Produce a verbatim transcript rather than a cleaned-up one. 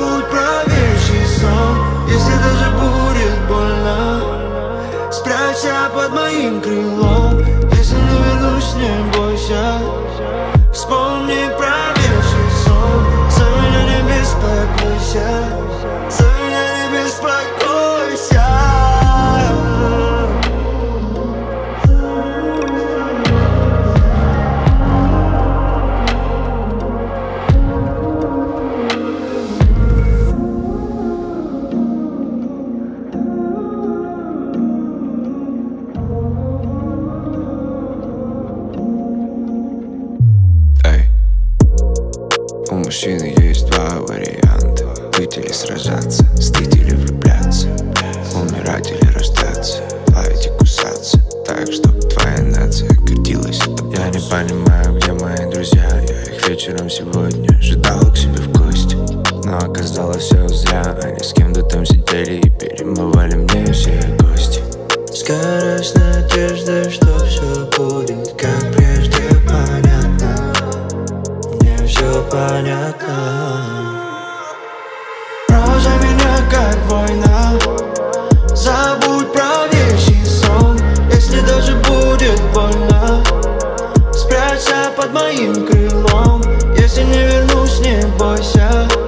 Забудь про вещий сон, если даже будет больно. Спрячься под моим крылом, если не вернусь, не бойся. Вспомни про вещий сон, за меня не беспокойся, за меня не беспокойся. У мужчины есть два варианта: быть или сражаться, стыть или влюбляться, умирать или рождаться, лаять и кусаться, так, чтобы твоя нация гордилась тобой. Я не понимаю, где мои друзья, я их вечером сегодня ожидал к себе в гости, но оказалось все зря. Они с кем-то там сидели и перемывали мне все гости. Сгораю с надеждой, что все будет как прежде, понятно. Все понятно. Прожай меня как война. Забудь про вещий сон, если даже будет больно. Спрячься под моим крылом, если не вернусь, не бойся.